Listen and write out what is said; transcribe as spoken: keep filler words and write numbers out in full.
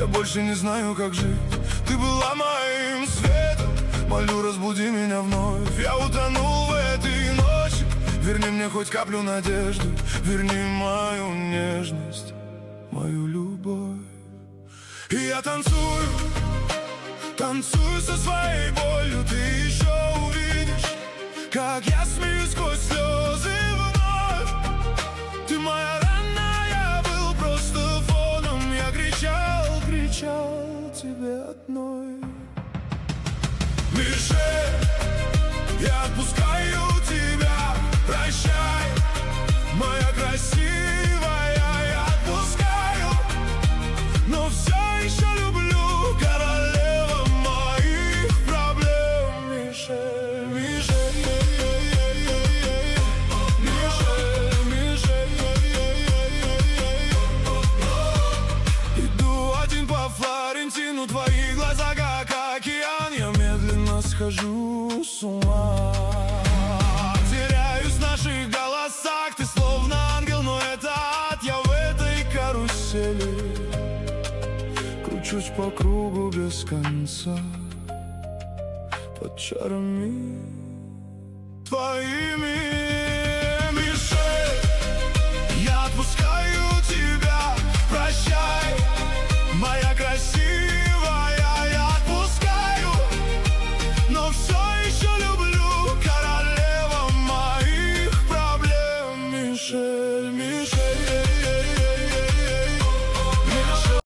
Я больше не знаю, как жить. Ты была моим светом, молю, разбуди меня вновь. Я утонул в этой ночи, верни мне хоть каплю надежды. Верни мою нежность, мою любовь. И я танцую, танцую со своей болью. Ты еще увидишь, как я смеюсь сквозь слезы вновь. Ты моя рана, я был просто фоном. Я кричал, кричал тебе одной. Мишель, я отпускаю тебя, прощай, моя красивая, я отпускаю, но все еще люблю, королева моих проблем. Мишель, Мишель, Мишель, Мишель. Иду один по Флорентину, твои глаза как океан. Я медленно схожу с ума, теряюсь в наших голосах. Ты словно ангел, но это ад. Я в этой карусели кручусь по кругу без конца под чарами